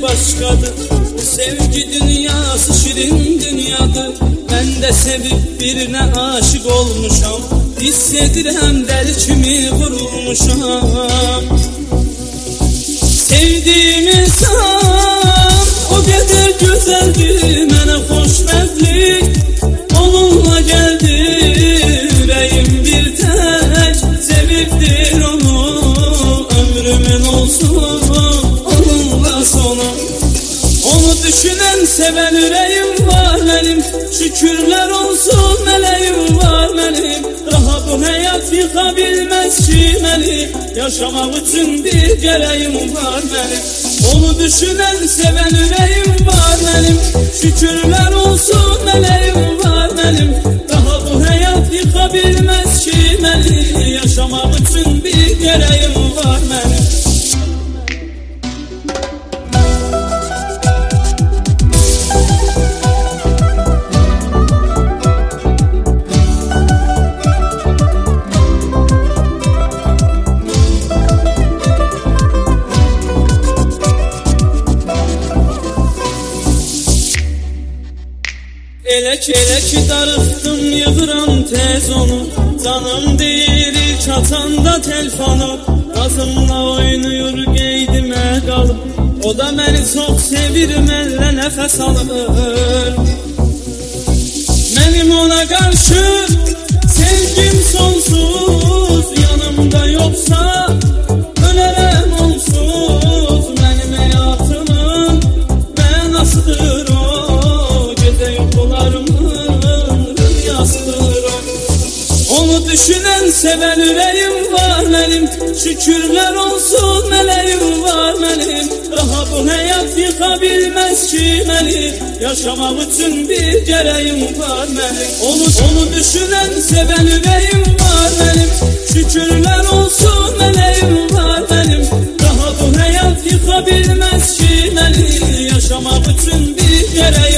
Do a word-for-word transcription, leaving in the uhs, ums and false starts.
sevgi başkadır. Sevgi dünyası şirin dünyadır. Ben de sevip birine aşık olmuşam. Hissedirəm deli kimi vurulmuşam. Sevdiğim insan o kadar güzeldi, mənə xoşbəxtlik onunla geldi. Yüreğim bir tek sevibdir onu, ömrümün olsun onunla sonu. Onu düşünen seven yüreğim var benim, şükürler olsun meleğim var benim. Daha bu hayat yıkabilmez ki beni, yaşamak için bir gereğim var benim. Onu düşünen seven yüreğim var benim, şükürler olsun meleğim var benim. Daha bu hayat yıkabilmez ki beni, yaşamak için bir gereğim var benim. Elə ki, elə ki darıxdım, yığıram tez onu. Canım deyir ilk atanda telefonu. Qazımla oynuyur qeydimə qalıb. O da məni çox sevir, mənlə nəfəs alır. Mənim ona qarşı sevgim sonsuz. Yanımda yoxsa ölərəm onsuz. Mənim həyatımın mənasıdır o. Onu düşünen seven yüreğim var benim, şükürler olsun meleğim var benim. Daha bu hayat yıkabilmez ki beni, yaşamak için bir gereğim var benim. Onu, onu düşünen seven yüreğim var benim, şükürler olsun meleğim var benim. Daha bu hayat yıkabilmez ki beni, yaşamak için bir gereğim